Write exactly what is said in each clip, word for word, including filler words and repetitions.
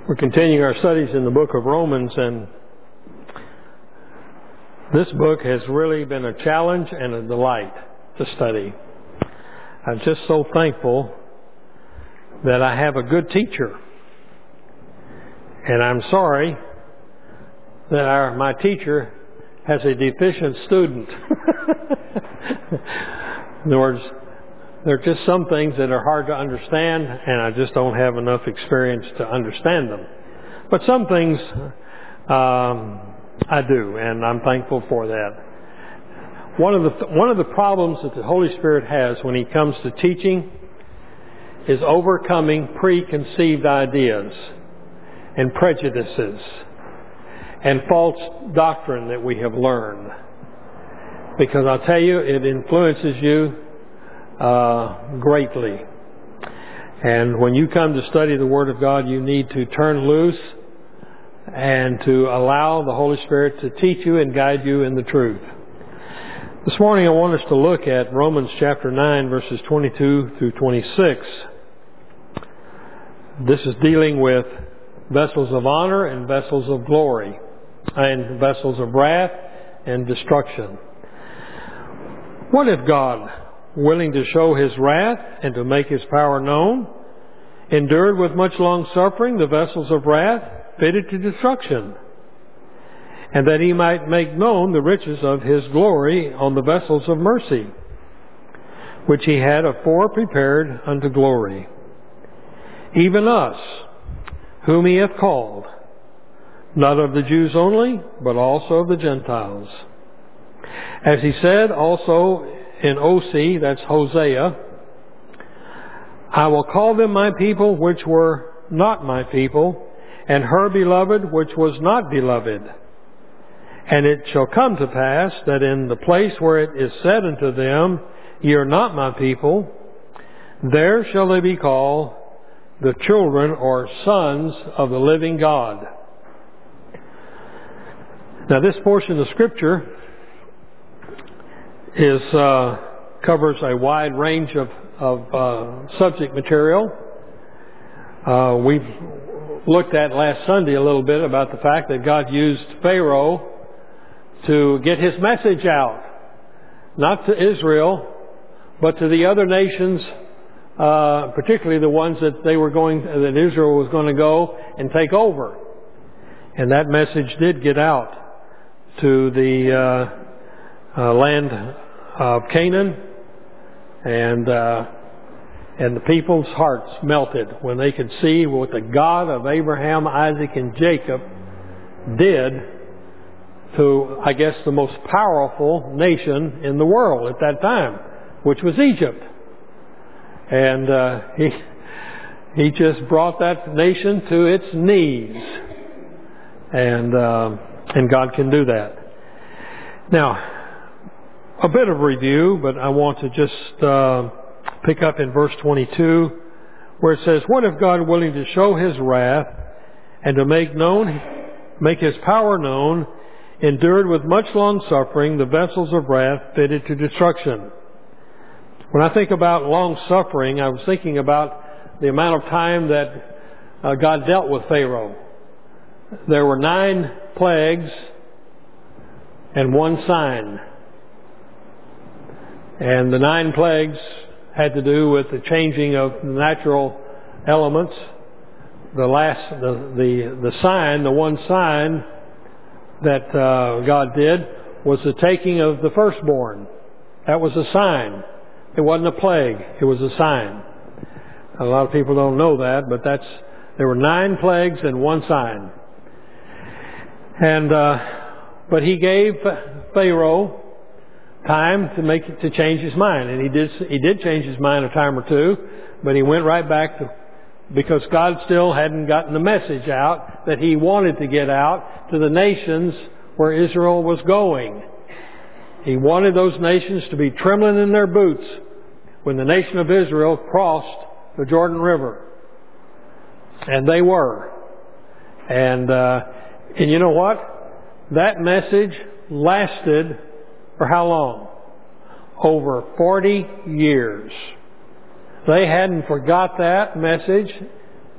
We're continuing our studies in the book of Romans, and this book has really been a challenge and a delight to study. I'm just so thankful that I have a good teacher. And I'm sorry that our, my teacher has a deficient student. In other words, there are just some things that are hard to understand, and I just don't have enough experience to understand them. But some things um, I do, and I'm thankful for that. One of the one of the problems that the Holy Spirit has when He comes to teaching is overcoming preconceived ideas and prejudices and false doctrine that we have learned. Because I'll tell you, it influences you uh, greatly. And when you come to study the Word of God, you need to turn loose and to allow the Holy Spirit to teach you and guide you in the truth. This morning I want us to look at Romans chapter nine, verses twenty-two through twenty-six. This is dealing with vessels of honor and vessels of glory, and vessels of wrath and destruction. What if God, willing to show His wrath and to make His power known, endured with much long suffering the vessels of wrath fitted to destruction, and that He might make known the riches of His glory on the vessels of mercy, which He had afore prepared unto glory, even us, whom He hath called, not of the Jews only, but also of the Gentiles. As He said also in Osee, that's Hosea, I will call them my people which were not my people, and her beloved which was not beloved. And it shall come to pass that in the place where it is said unto them, Ye are not my people, there shall they be called the children or sons of the living God. Now this portion of Scripture is uh, covers a wide range of, of uh, subject material. Uh, we've looked at last Sunday a little bit about the fact that God used Pharaoh to get His message out, not to Israel, but to the other nations, uh, particularly the ones that they were going, that Israel was going to go and take over. And that message did get out to the uh, uh, land of Canaan, and uh, and the people's hearts melted when they could see what the God of Abraham, Isaac, and Jacob did to, I guess, the most powerful nation in the world at that time, which was Egypt. And uh, he he just brought that nation to its knees, and uh, and God can do that. Now, a bit of review, but I want to just uh, pick up in verse twenty-two, where it says, What if God, willing to show His wrath and to make known, make His power known, endured with much long suffering the vessels of wrath fitted to destruction? When I think about long suffering, I was thinking about the amount of time that uh, God dealt with Pharaoh. There were nine plagues and one sign. And the nine plagues had to do with the changing of natural elements. The last, the the, the sign, the one sign that uh, God did was the taking of the firstborn. That was a sign. It wasn't a plague. It was a sign. A lot of people don't know that, but that's there were nine plagues and one sign. And uh, but He gave Pharaoh time to make it, to change his mind, and he did. He did change his mind a time or two, but he went right back to because God still hadn't gotten the message out that He wanted to get out to the nations where Israel was going. He wanted those nations to be trembling in their boots when the nation of Israel crossed the Jordan River, and they were. And uh, and you know what? That message lasted. For how long? Over forty years. They hadn't forgot that message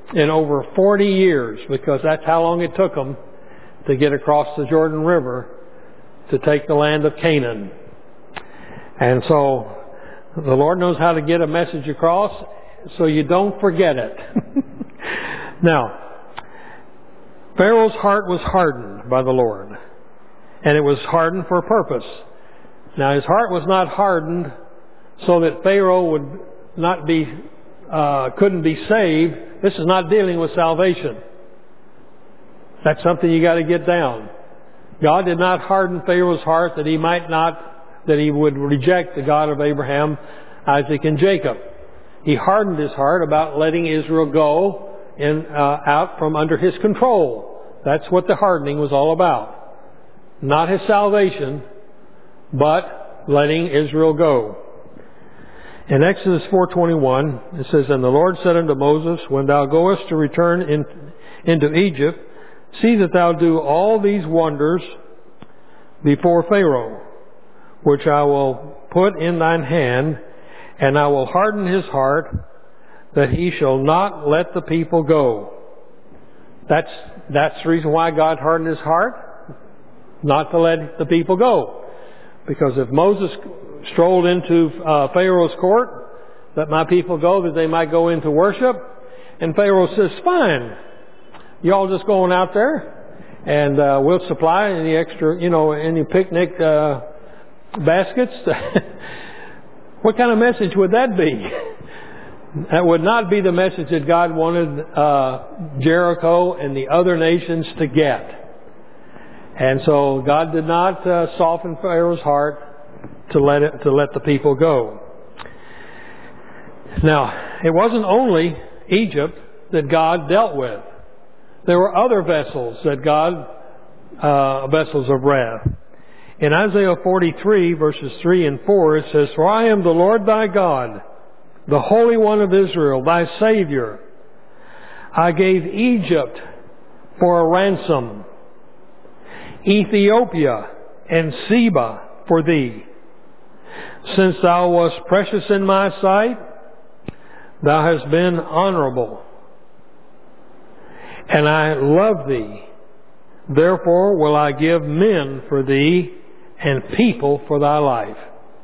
in over forty years, because that's how long it took them to get across the Jordan River to take the land of Canaan. And so the Lord knows how to get a message across so you don't forget it. Now, Pharaoh's heart was hardened by the Lord, and it was hardened for a purpose. Now, his heart was not hardened so that Pharaoh would not be, uh, couldn't be saved. This is not dealing with salvation. That's something you got to get down. God did not harden Pharaoh's heart that he might not, that he would reject the God of Abraham, Isaac, and Jacob. He hardened his heart about letting Israel go in, uh, out from under his control. That's what the hardening was all about. Not his salvation, but letting Israel go. In Exodus four twenty-one, it says, "And the Lord said unto Moses, When thou goest to return in, into Egypt, see that thou do all these wonders before Pharaoh, which I will put in thine hand, and I will harden his heart, that he shall not let the people go." That's, that's the reason why God hardened his heart, not to let the people go. Because if Moses strolled into uh, Pharaoh's court, "Let my people go that they might go into worship," and Pharaoh says, "Fine, y'all just going out there, and uh, we'll supply any extra, you know, any picnic uh, baskets." What kind of message would that be? That would not be the message that God wanted uh, Jericho and the other nations to get. And so God did not uh, soften Pharaoh's heart to let it, to let the people go. Now, it wasn't only Egypt that God dealt with. There were other vessels that God, uh, vessels of wrath. In Isaiah forty-three, verses three and four, it says, "For I am the Lord thy God, the Holy One of Israel, thy Savior. I gave Egypt for a ransom, Ethiopia and Seba for thee. Since thou wast precious in my sight, thou hast been honorable. And I love thee. Therefore will I give men for thee and people for thy life."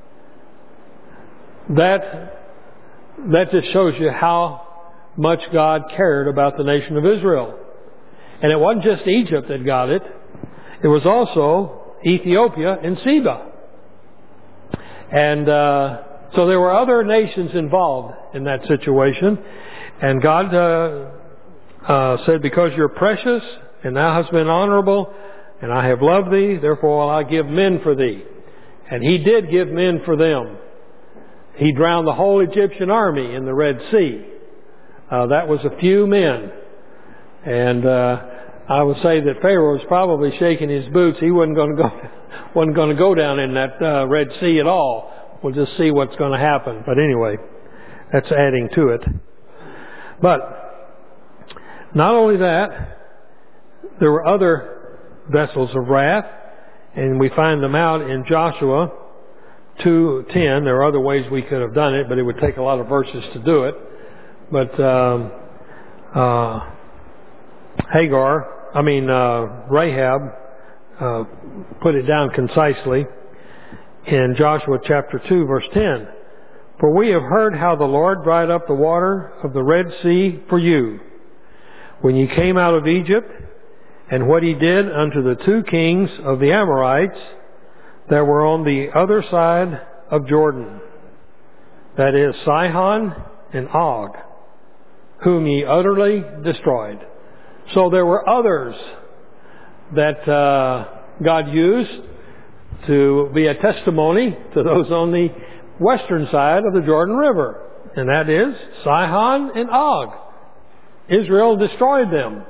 That, that just shows you how much God cared about the nation of Israel. And it wasn't just Egypt that got it. It was also Ethiopia and Seba. And uh, so there were other nations involved in that situation. And God uh, uh, said, "Because you're precious, and thou hast been honorable, and I have loved thee, therefore will I give men for thee." And he did give men for them. He drowned the whole Egyptian army in the Red Sea. Uh, that was a few men. And uh, I would say that Pharaoh was probably shaking his boots. He wasn't going to go, wasn't going to go down in that uh, Red Sea at all. We'll just see what's going to happen. But anyway, that's adding to it. But not only that, there were other vessels of wrath, and we find them out in Joshua two ten. There are other ways we could have done it, but it would take a lot of verses to do it. But um, uh, Hagar, I mean uh, Rahab, uh, put it down concisely in Joshua chapter two, verse ten. "For we have heard how the Lord dried up the water of the Red Sea for you, when you came out of Egypt, and what he did unto the two kings of the Amorites that were on the other side of Jordan, that is, Sihon and Og, whom ye utterly destroyed." So there were others that uh, God used to be a testimony to those on the western side of the Jordan River, and that is Sihon and Og. Israel destroyed them.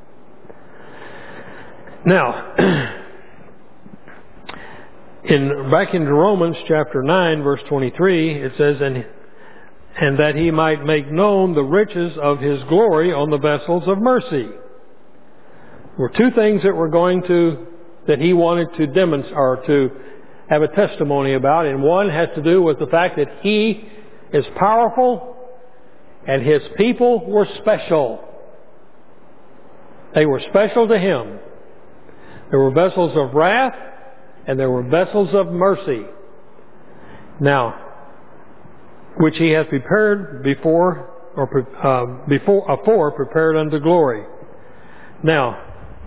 Now, in back into Romans chapter nine, verse twenty-three, it says, and, and that he might make known the riches of his glory on the vessels of mercy. There were two things that were going to, that he wanted to demonstrate, or to have a testimony about, and one has to do with the fact that he is powerful and his people were special. They were special to Him. There were vessels of wrath and there were vessels of mercy. Now, which He hath prepared before, or uh, before, afore prepared unto glory. Now,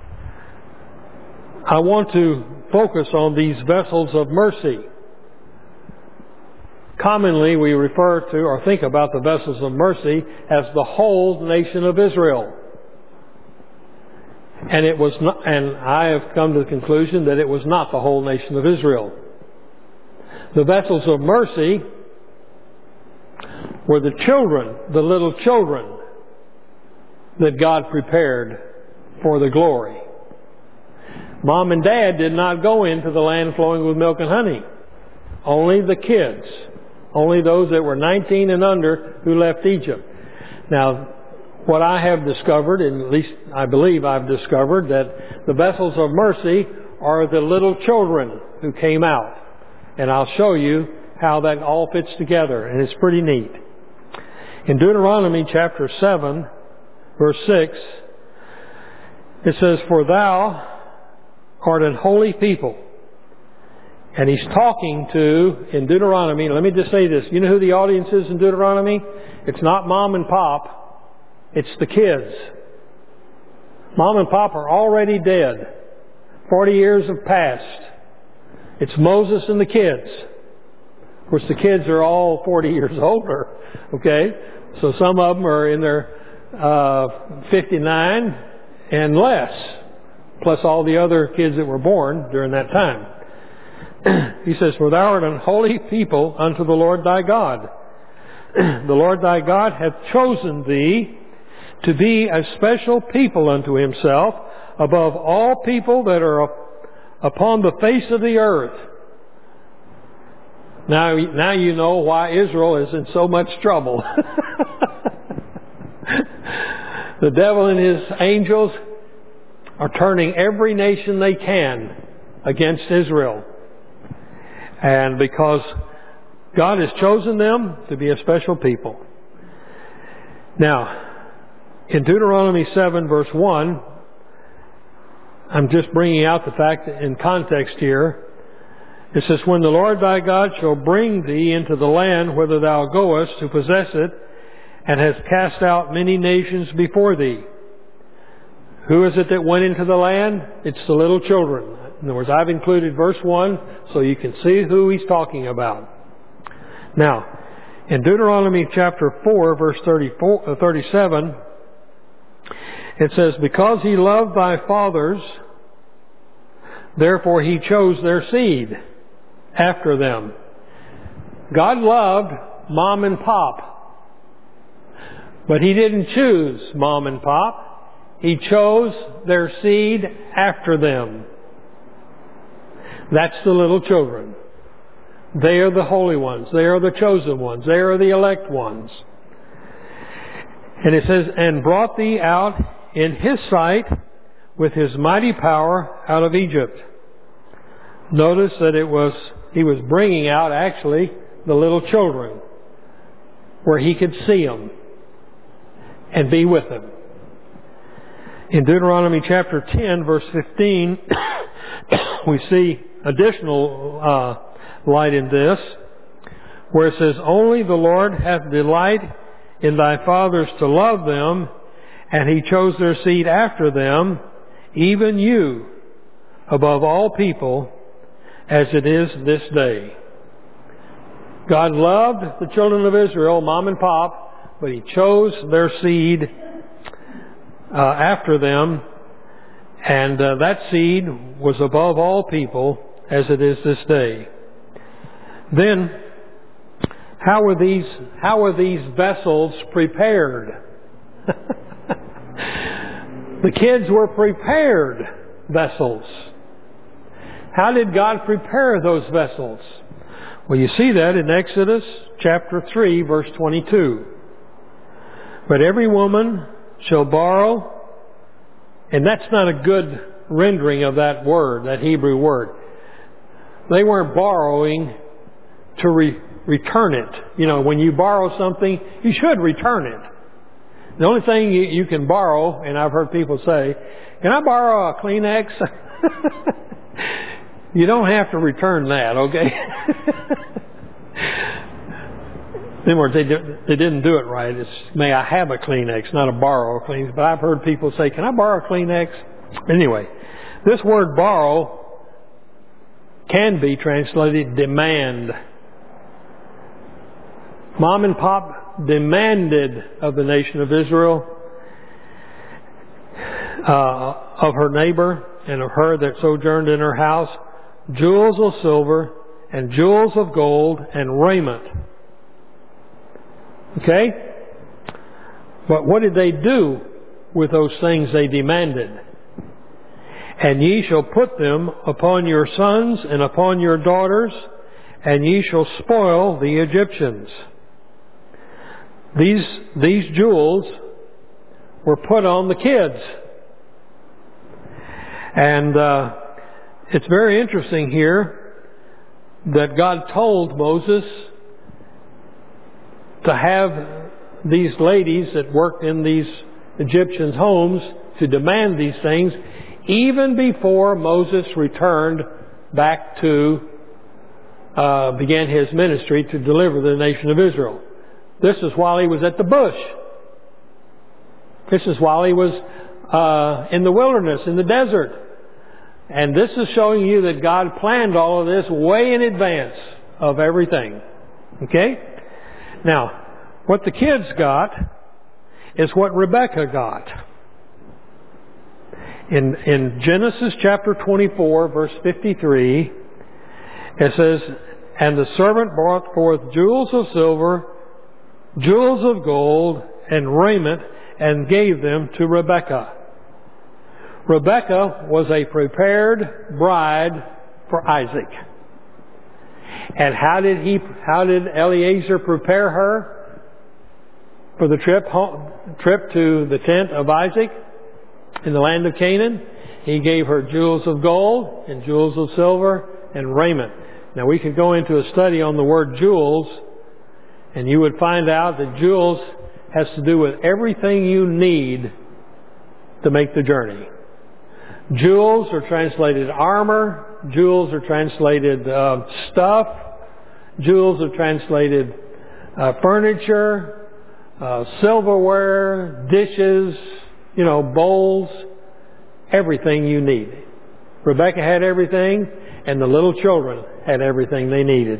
I want to focus on these vessels of mercy. Commonly, we refer to or think about the vessels of mercy as the whole nation of Israel. And it was not, and I have come to the conclusion that it was not the whole nation of Israel. The vessels of mercy were the children, the little children that God prepared for the glory. Mom and Dad did not go into the land flowing with milk and honey. Only the kids. Only those that were nineteen and under who left Egypt. Now, what I have discovered, and at least I believe I've discovered, that the vessels of mercy are the little children who came out. And I'll show you how that all fits together, and it's pretty neat. In Deuteronomy chapter seven, verse six, it says, "For thou art an holy people." And He's talking to, in Deuteronomy, let me just say this. You know who the audience is in Deuteronomy? It's not Mom and Pop. It's the kids. Mom and Pop are already dead. Forty years have passed. It's Moses and the kids. Of course, the kids are all forty years older. Okay? So some of them are in their uh, fifty-nine and less, plus all the other kids that were born during that time. He says, "For thou art an holy people unto the Lord thy God. The Lord thy God hath chosen thee to be a special people unto Himself above all people that are upon the face of the earth." Now, now you know why Israel is in so much trouble. The devil and his angels are turning every nation they can against Israel. And because God has chosen them to be a special people. Now, in Deuteronomy seven verse one, I'm just bringing out the fact that in context here, it says, "When the Lord thy God shall bring thee into the land whither thou goest to possess it, and has cast out many nations before thee." Who is it that went into the land? It's the little children. In other words, I've included verse one so you can see who he's talking about. Now, in Deuteronomy chapter four, verse thirty-four, uh, thirty-seven, it says, "Because he loved thy fathers, therefore he chose their seed after them." God loved Mom and Pop, but He didn't choose Mom and Pop. He chose their seed after them. That's the little children. They are the holy ones. They are the chosen ones. They are the elect ones. And it says, "And brought thee out in His sight with His mighty power out of Egypt." Notice that it was, He was bringing out actually the little children where He could see them and be with them. In Deuteronomy chapter ten, verse fifteen, we see additional uh, light in this, where it says, "Only the Lord hath delight in thy fathers to love them, and He chose their seed after them, even you, above all people, as it is this day." God loved the children of Israel, Mom and Pop, but He chose their seed uh, after them, and uh, that seed was above all people, as it is this day. Then, how were these, how were these vessels prepared? The kids were prepared vessels. How did God prepare those vessels? Well, you see that in Exodus chapter three, verse twenty-two. "But every woman shall borrow," and that's not a good rendering of that word, that Hebrew word. They weren't borrowing to re- return it. You know, when you borrow something, you should return it. The only thing you, you can borrow, and I've heard people say, can I borrow a Kleenex? You don't have to return that, okay? In other words, they, did, they didn't do it right. It's, may I have a Kleenex, not a borrow a Kleenex. But I've heard people say, can I borrow a Kleenex? Anyway, this word borrow can be translated demand. Mom and Pop demanded of the nation of Israel, uh, of her neighbor and of her that sojourned in her house, jewels of silver and jewels of gold and raiment. Okay? But what did they do with those things they demanded? And ye shall put them upon your sons and upon your daughters, and ye shall spoil the Egyptians. These, these jewels were put on the kids. And uh, it's very interesting here that God told Moses to have these ladies that worked in these Egyptians' homes to demand these things even before Moses returned back to, uh, began his ministry to deliver the nation of Israel. This is while he was at the bush. This is while he was uh, in the wilderness, in the desert. And this is showing you that God planned all of this way in advance of everything. Okay? Now, what the kids got is what Rebekah got. In, in Genesis chapter twenty-four, verse fifty-three, it says, and the servant brought forth jewels of silver, jewels of gold, and raiment, and gave them to Rebekah. Rebekah was a prepared bride for Isaac. And how did he, how did Eliezer prepare her for the trip home, trip to the tent of Isaac in the land of Canaan? He gave her jewels of gold and jewels of silver and raiment. Now we could go into a study on the word jewels, and you would find out that jewels has to do with everything you need to make the journey. Jewels are translated armor. Jewels are translated uh, stuff. Jewels are translated uh, furniture, uh, silverware, dishes, you know, bowls, everything you need. Rebekah had everything, and the little children had everything they needed.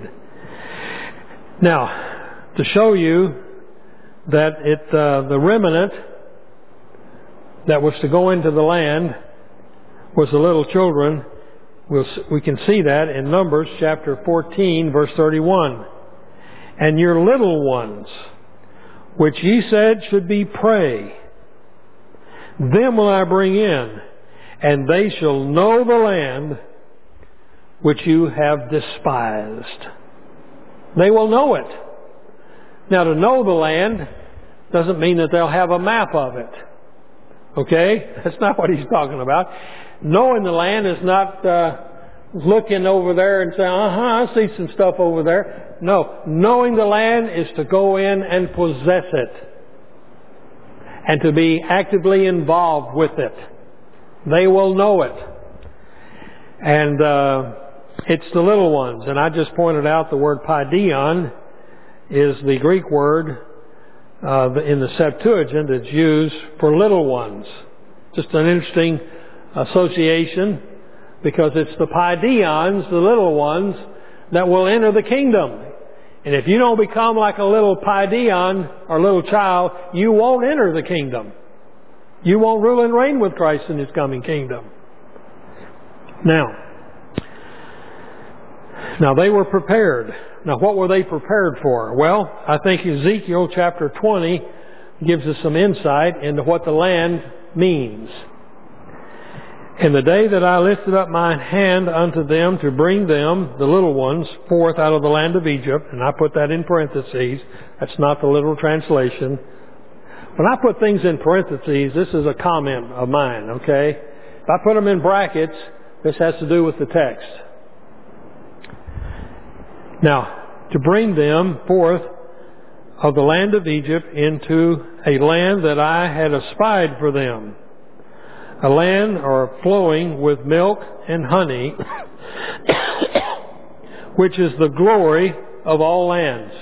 Now, to show you that it, uh, the remnant that was to go into the land was the little children. We'll, we can see that in Numbers chapter fourteen, verse thirty-one. And your little ones, which ye said should be prey, them will I bring in, and they shall know the land which you have despised. They will know it. Now, to know the land doesn't mean that they'll have a map of it. Okay? That's not what he's talking about. Knowing the land is not uh, looking over there and saying, uh-huh, I see some stuff over there. No. Knowing the land is to go in and possess it. And to be actively involved with it. They will know it. And uh, it's the little ones. And I just pointed out the word paideon is the Greek word uh, in the Septuagint that's used for little ones. Just an interesting association, because it's the paideons, the little ones, that will enter the kingdom. And if you don't become like a little paideon or little child, you won't enter the kingdom. You won't rule and reign with Christ in His coming kingdom. Now, now they were prepared. Now, what were they prepared for? Well, I think Ezekiel chapter twenty gives us some insight into what the land means. In the day that I lifted up mine hand unto them to bring them, the little ones, forth out of the land of Egypt, and I put that in parentheses. That's not the literal translation. When I put things in parentheses, this is a comment of mine, okay? If I put them in brackets, this has to do with the text. Now, to bring them forth of the land of Egypt into a land that I had espied for them, a land or flowing with milk and honey, which is the glory of all lands.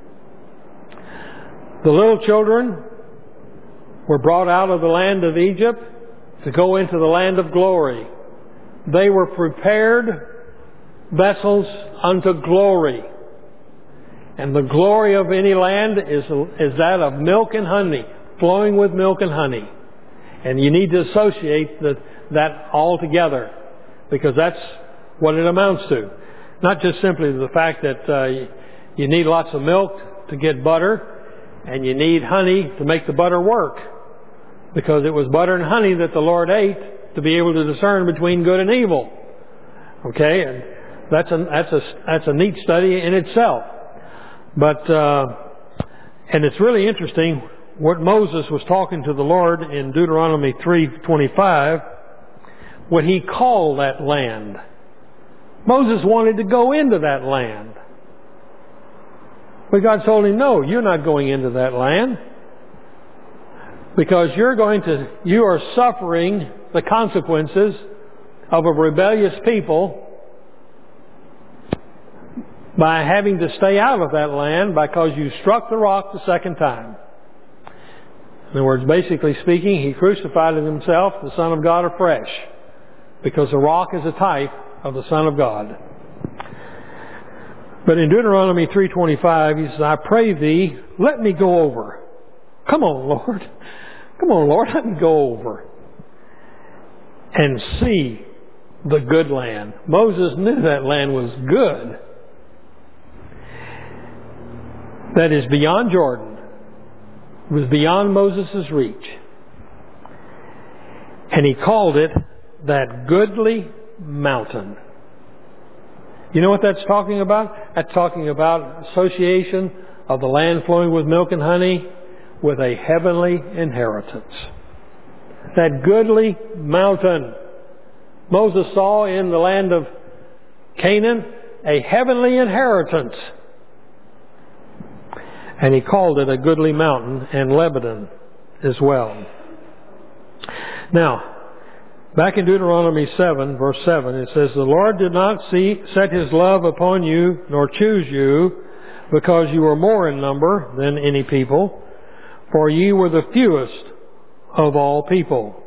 The little children were brought out of the land of Egypt to go into the land of glory. They were prepared vessels unto glory. And the glory of any land is, is that of milk and honey, flowing with milk and honey. And you need to associate the, that all together, because that's what it amounts to. Not just simply the fact that uh, you need lots of milk to get butter, and you need honey to make the butter work. Because it was butter and honey that the Lord ate to be able to discern between good and evil. Okay, and that's a that's a that's a neat study in itself. But uh, and it's really interesting what Moses was talking to the Lord in Deuteronomy three twenty-five, what he called that land. Moses wanted to go into that land, but God told him, "No, you're not going into that land." Because you're going to, you are suffering the consequences of a rebellious people by having to stay out of that land because you struck the rock the second time. In other words, basically speaking, he crucified himself, the Son of God, afresh, because the rock is a type of the Son of God. But in Deuteronomy three twenty-five, he says, "I pray thee, let me go over." Come on, Lord. Come on, Lord, let me go over and see the good land. Moses knew that land was good. That is beyond Jordan. It was beyond Moses' reach. And he called it that goodly mountain. You know what that's talking about? That's talking about association of the land flowing with milk and honey with a heavenly inheritance. That goodly mountain. Moses saw in the land of Canaan a heavenly inheritance. And he called it a goodly mountain, and Lebanon as well. Now, back in Deuteronomy seven, verse seven, it says, "The Lord did not see, set His love upon you, nor choose you, because you were more in number than any people, for ye were the fewest of all people."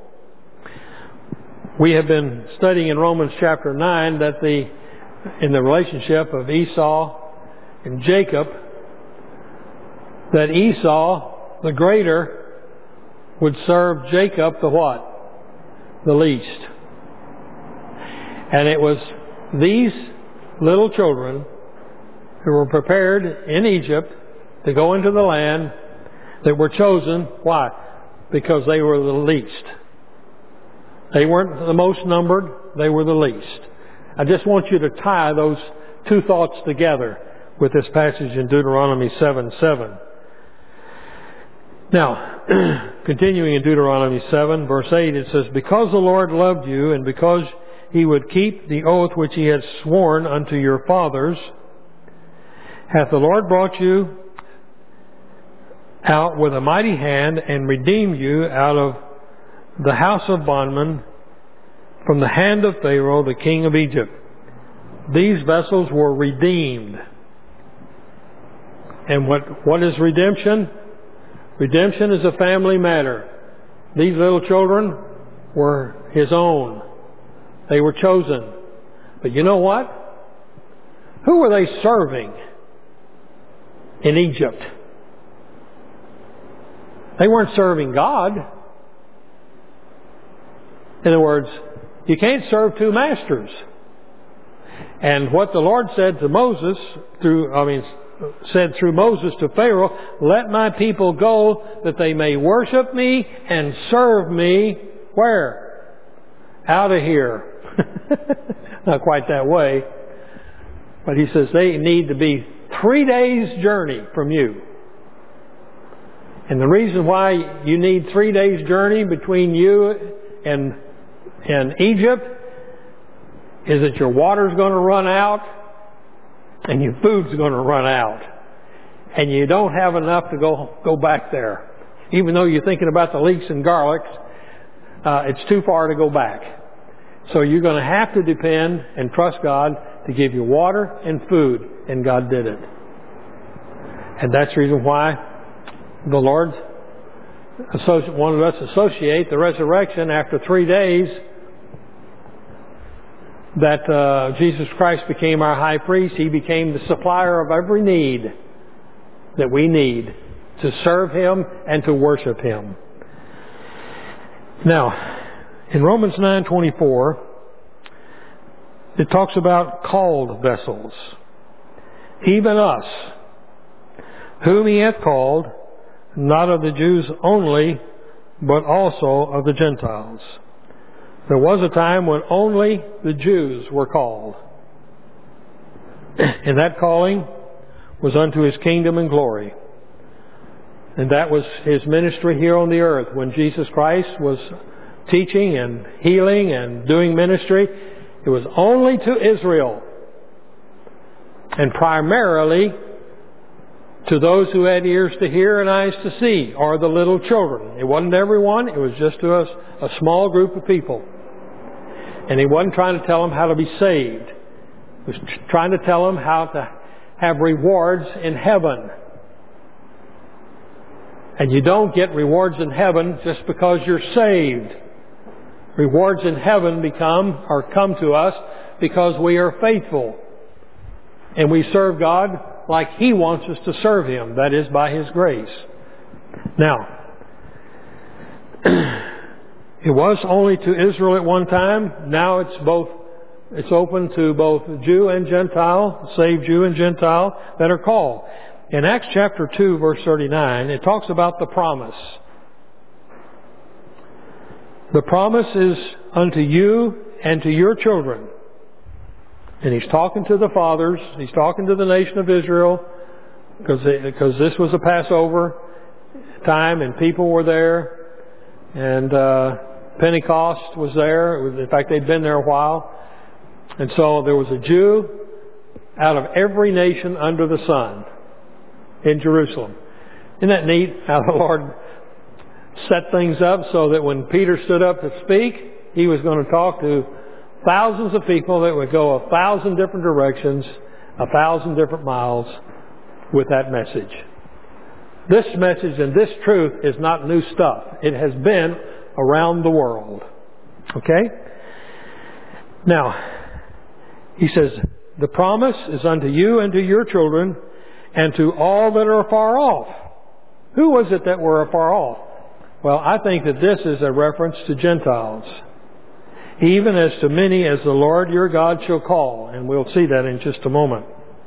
We have been studying in Romans chapter nine that the, in the relationship of Esau and Jacob, that Esau, the greater, would serve Jacob, the what? The least. And it was these little children who were prepared in Egypt to go into the land that were chosen. Why? Because they were the least. They weren't the most numbered, they were the least. I just want you to tie those two thoughts together with this passage in Deuteronomy seven seven. Now, continuing in Deuteronomy seven, verse eight, it says, "Because the Lord loved you, and because He would keep the oath which He had sworn unto your fathers, hath the Lord brought you out with a mighty hand, and redeemed you out of the house of bondmen, from the hand of Pharaoh, the king of Egypt." These vessels were redeemed. And what, what is redemption? Redemption is a family matter. These little children were His own. They were chosen. But you know what? Who were they serving in Egypt? They weren't serving God. In other words, you can't serve two masters. And what the Lord said to Moses, through, I mean, said through Moses to Pharaoh, "Let my people go that they may worship me and serve me." Where? Out of here. Not quite that way. But he says they need to be three days' journey from you. And the reason why you need three days' journey between you and, and Egypt is that your water's going to run out and your food's going to run out. and you don't have enough to go go back there. Even though you're thinking about the leeks and garlics, uh, it's too far to go back. So you're going to have to depend and trust God to give you water and food, and God did it. And that's the reason why the Lord wanted us to associate the resurrection after three days, that uh, Jesus Christ became our high priest. He became the supplier of every need that we need to serve Him and to worship Him. Now, in Romans nine twenty-four, it talks about called vessels. Even us, whom He hath called, not of the Jews only, but also of the Gentiles. There was a time when only the Jews were called. And that calling was unto His kingdom and glory. And that was His ministry here on the earth. When Jesus Christ was teaching and healing and doing ministry, it was only to Israel. And primarily to those who had ears to hear and eyes to see, or the little children. It wasn't everyone. It was just to us, a small group of people. And He wasn't trying to tell them how to be saved. He was trying to tell them how to have rewards in heaven. And you don't get rewards in heaven just because you're saved. Rewards in heaven become or come to us because we are faithful. And we serve God like He wants us to serve Him. That is by His grace. Now, it was only to Israel at one time. Now it's both, it's open to both Jew and Gentile, saved Jew and Gentile that are called. In Acts chapter two, verse thirty-nine, it talks about the promise. The promise is unto you and to your children. And He's talking to the fathers. He's talking to the nation of Israel, because because this was a Passover time and people were there, and uh, Pentecost was there. In fact, they'd been there a while, and so there was a Jew out of every nation under the sun in Jerusalem. Isn't that neat how the Lord set things up so that when Peter stood up to speak, he was going to talk to thousands of people that would go a thousand different directions, a thousand different miles with that message. This message and this truth is not new stuff. It has been around the world. Okay? Now, he says, the promise is unto you and to your children and to all that are afar off. Who was it that were afar off? Well, I think that this is a reference to Gentiles. Even as to many as the Lord your God shall call. And we'll see that in just a moment.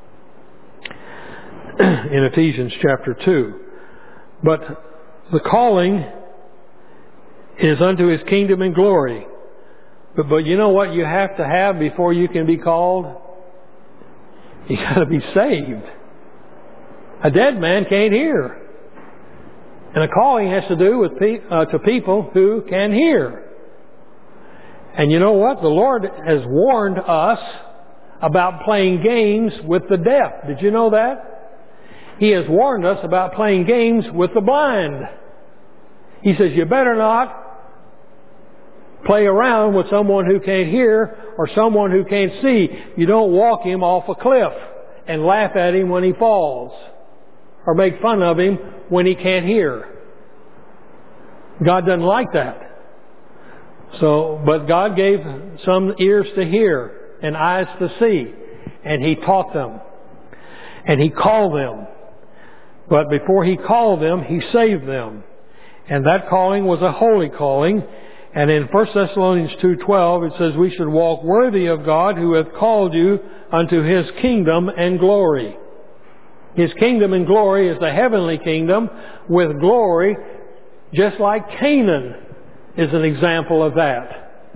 In Ephesians chapter two. But the calling is unto His kingdom and glory. But, but you know what you have to have before you can be called? You got to be saved. A dead man can't hear. And a calling has to do with pe- uh, to people who can hear. And you know what? The Lord has warned us about playing games with the deaf. Did you know that? He has warned us about playing games with the blind. He says, you better not play around with someone who can't hear or someone who can't see. You don't walk him off a cliff and laugh at him when he falls or make fun of him when he can't hear. God doesn't like that. So, but God gave some ears to hear and eyes to see, and He taught them, and He called them. But before He called them, He saved them. And that calling was a holy calling. And in First Thessalonians two twelve, it says, we should walk worthy of God who hath called you unto His kingdom and glory. His kingdom and glory is the heavenly kingdom with glory, just like Canaan is an example of that.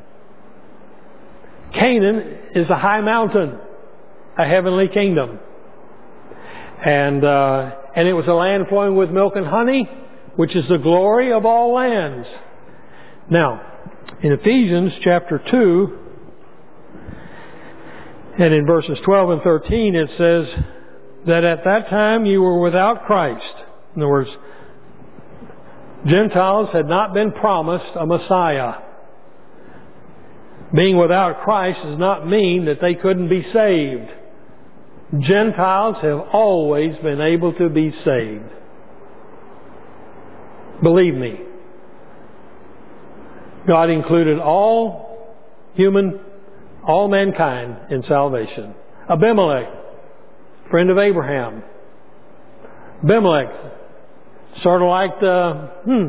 Canaan is a high mountain, a heavenly kingdom. And, uh, and it was a land flowing with milk and honey, which is the glory of all lands. Now, in Ephesians chapter two, and in verses twelve and thirteen, it says, that at that time you were without Christ. In other words, Gentiles had not been promised a Messiah. Being without Christ does not mean that they couldn't be saved. Gentiles have always been able to be saved. Believe me. God included all human, all mankind in salvation. Abimelech, friend of Abraham. Abimelech, sort of like the, hmm,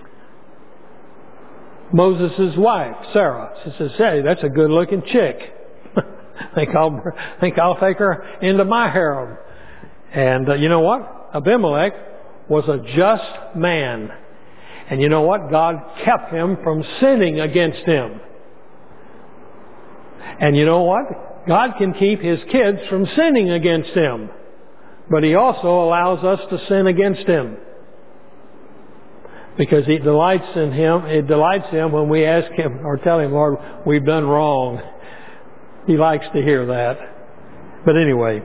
Moses' wife, Sarah. She says, hey, that's a good looking chick. think, I'll, think I'll take her into my harem. And uh, you know what? Abimelech was a just man. And you know what? God kept him from sinning against him. And you know what? God can keep His kids from sinning against Him. But He also allows us to sin against Him. Because He delights in Him, it delights Him when we ask Him or tell Him, Lord, we've done wrong. He likes to hear that. But anyway,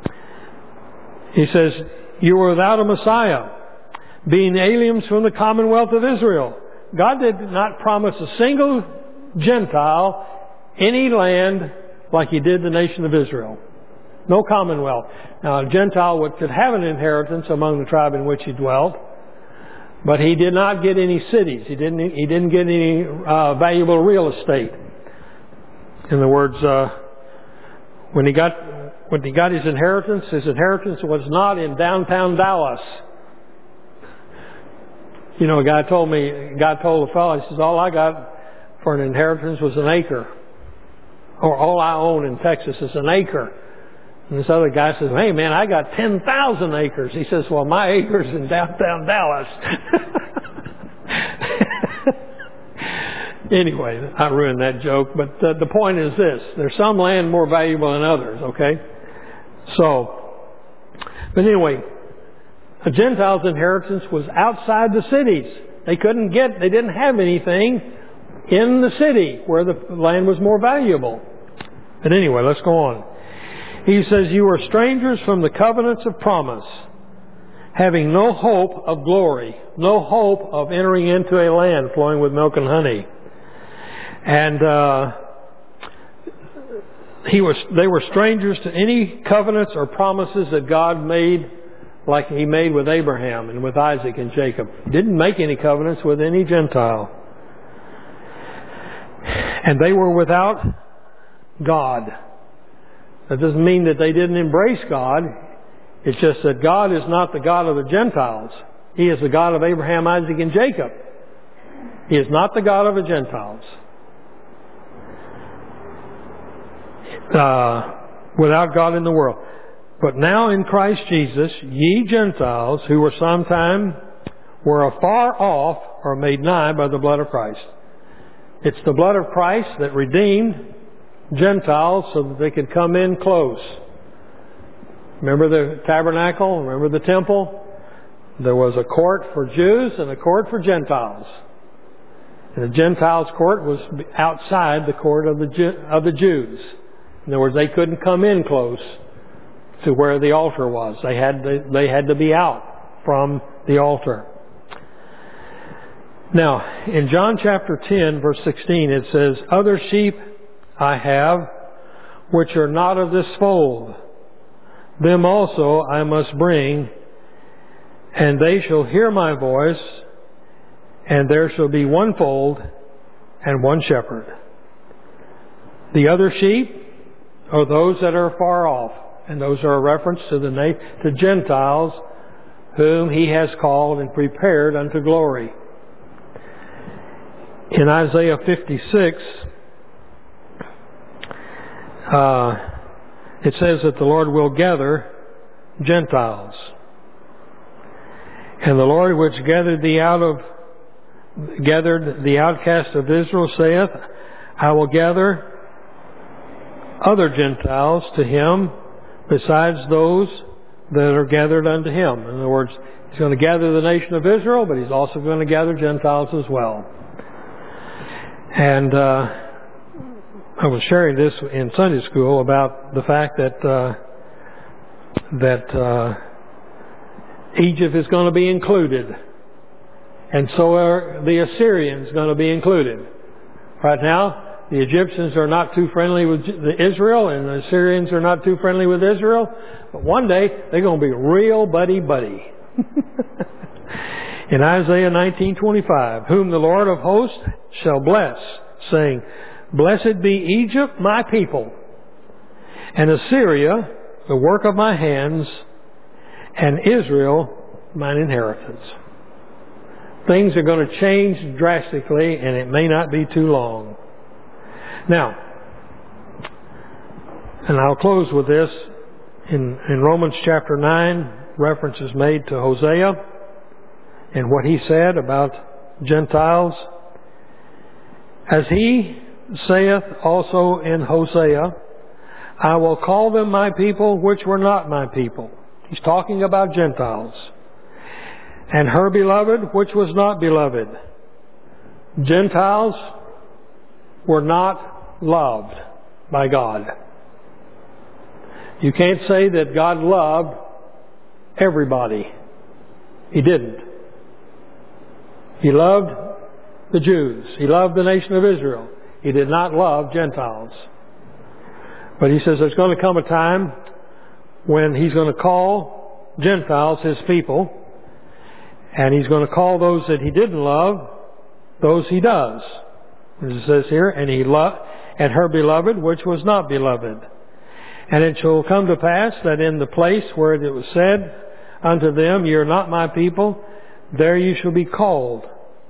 He says, you were without a Messiah, being aliens from the commonwealth of Israel. God did not promise a single Gentile any land like He did the nation of Israel. No commonwealth. Now, a Gentile would, could have an inheritance among the tribe in which he dwelt, but he did not get any cities. He didn't. He didn't get any uh, valuable real estate. In other words, uh, when he got when he got his inheritance, his inheritance was not in downtown Dallas. You know, a guy told me, a guy told a fellow, he says, all I got for an inheritance was an acre. Or all I own in Texas is an acre. And this other guy says, hey man, I got ten thousand acres. He says, well, my acre's in downtown Dallas. Anyway, I ruined that joke. But uh, the point is this. There's some land more valuable than others, okay? So, but anyway, a Gentile's inheritance was outside the cities. They couldn't get, they didn't have anything in the city where the land was more valuable. But anyway, let's go on. He says, you are strangers from the covenants of promise, having no hope of glory, no hope of entering into a land flowing with milk and honey. And uh, he was, they were strangers to any covenants or promises that God made, like He made with Abraham and with Isaac and Jacob. He didn't make any covenants with any Gentile. And they were without God. That doesn't mean that they didn't embrace God. It's just that God is not the God of the Gentiles. He is the God of Abraham, Isaac, and Jacob. He is not the God of the Gentiles. Uh, without God in the world. But now in Christ Jesus, ye Gentiles who were sometime were afar off are made nigh by the blood of Christ. It's the blood of Christ that redeemed Gentiles so that they could come in close. Remember the tabernacle? Remember the temple? There was a court for Jews and a court for Gentiles. And the Gentiles' court was outside the court of the of the Jews. In other words, they couldn't come in close to where the altar was. They had to, they had to be out from the altar. Now, in John chapter ten, verse sixteen, it says, other sheep I have, which are not of this fold. Them also I must bring, and they shall hear my voice, and there shall be one fold and one shepherd. The other sheep are those that are far off, and those are a reference to the na- to Gentiles whom He has called and prepared unto glory. In Isaiah fifty-six, uh, it says that the Lord will gather Gentiles. And the Lord which gathered thee out of, gathered the outcast of Israel saith, I will gather other Gentiles to Him besides those that are gathered unto Him. In other words, He's going to gather the nation of Israel, but He's also going to gather Gentiles as well. And uh, I was sharing this in Sunday school about the fact that uh, that uh, Egypt is going to be included. And so are the Assyrians going to be included. Right now, the Egyptians are not too friendly with Israel, and the Assyrians are not too friendly with Israel. But one day, they're going to be real buddy-buddy. In Isaiah nineteen twenty-five, whom the Lord of hosts shall bless, saying, Blessed be Egypt, my people, and Assyria, the work of my hands, and Israel, mine inheritance. Things are going to change drastically, and it may not be too long. Now, and I'll close with this. In, in Romans chapter nine, reference is made to Hosea and what he said about Gentiles. As he saith also in Hosea, I will call them my people which were not my people. He's talking about Gentiles. And her beloved which was not beloved. Gentiles were not loved by God. You can't say that God loved everybody. He didn't. He loved the Jews. He loved the nation of Israel. He did not love Gentiles. But he says there's going to come a time when he's going to call Gentiles his people, and he's going to call those that he didn't love, those he does. As it says here, and he loved, and her beloved, which was not beloved. And it shall come to pass that in the place where it was said unto them, Ye are not my people, there you shall be called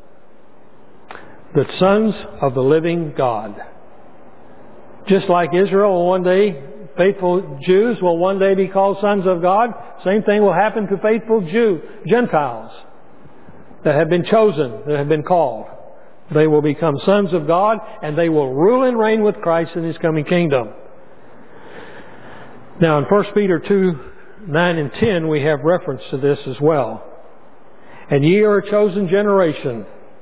the sons of the living God. Just like Israel will one day, faithful Jews will one day be called sons of God, same thing will happen to faithful Jew, Gentiles that have been chosen, that have been called. They will become sons of God, and they will rule and reign with Christ in His coming kingdom. Now in First Peter two, nine and ten, we have reference to this as well. And ye are a chosen generation.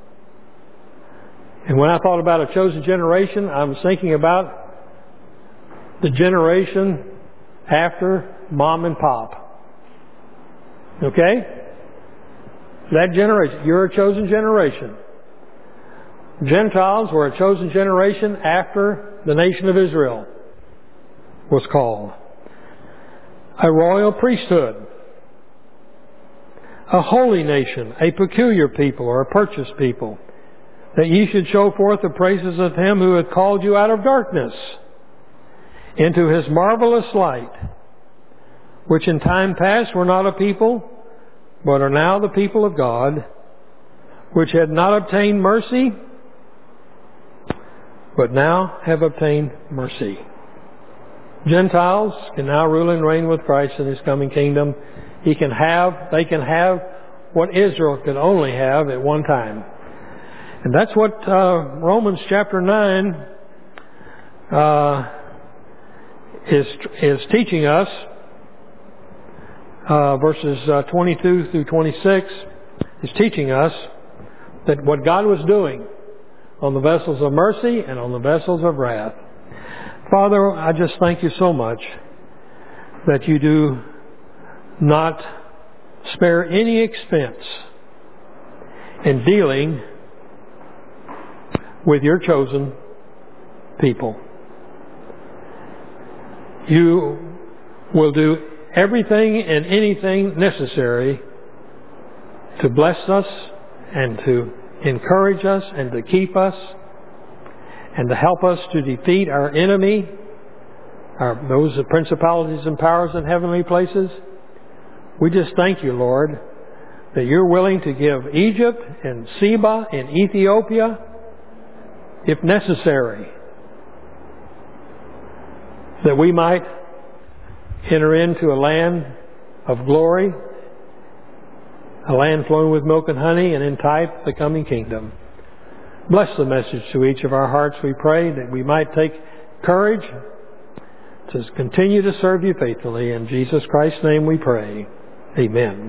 And when I thought about a chosen generation, I was thinking about the generation after mom and pop. Okay? That generation. You're a chosen generation. Gentiles were a chosen generation after the nation of Israel was called. A royal priesthood. A holy nation. A peculiar people or a purchased people. That ye should show forth the praises of Him who hath called you out of darkness into His marvelous light, which in time past were not a people, but are now the people of God, which had not obtained mercy, but now have obtained mercy. Gentiles can now rule and reign with Christ in His coming kingdom. He can have, they can have what Israel could only have at one time. And that's what uh, Romans chapter nine uh, is is teaching us. Uh, verses uh, twenty-two through twenty-six is teaching us that what God was doing on the vessels of mercy and on the vessels of wrath. Father, I just thank you so much that you do not spare any expense in dealing with your chosen people. You will do everything and anything necessary to bless us and to encourage us and to keep us and to help us to defeat our enemy, our, those are principalities and powers in heavenly places. We just thank you, Lord, that you're willing to give Egypt and Seba and Ethiopia, if necessary, that we might enter into a land of glory, a land flowing with milk and honey, and in type the coming kingdom. Bless the message to each of our hearts, we pray, that we might take courage to continue to serve you faithfully. In Jesus Christ's name we pray. Amen.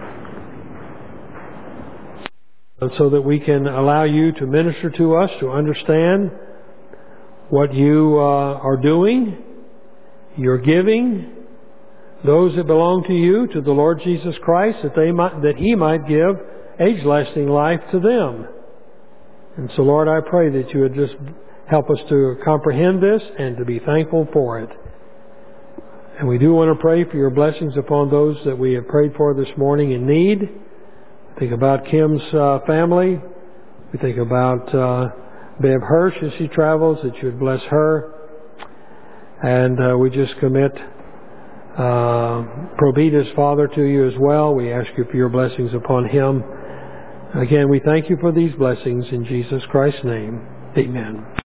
So that we can allow you to minister to us, to understand what you uh, are doing, your giving those that belong to you, to the Lord Jesus Christ, that they might, that He might give age-lasting life to them. And so, Lord, I pray that you would just help us to comprehend this and to be thankful for it. And we do want to pray for your blessings upon those that we have prayed for this morning in need. Think about Kim's uh, family. We think about uh, Bev Hirsch as she travels, that you would bless her. And uh, we just commit uh, Probita's father to you as well. We ask you for your blessings upon him. Again, we thank you for these blessings in Jesus Christ's name. Amen.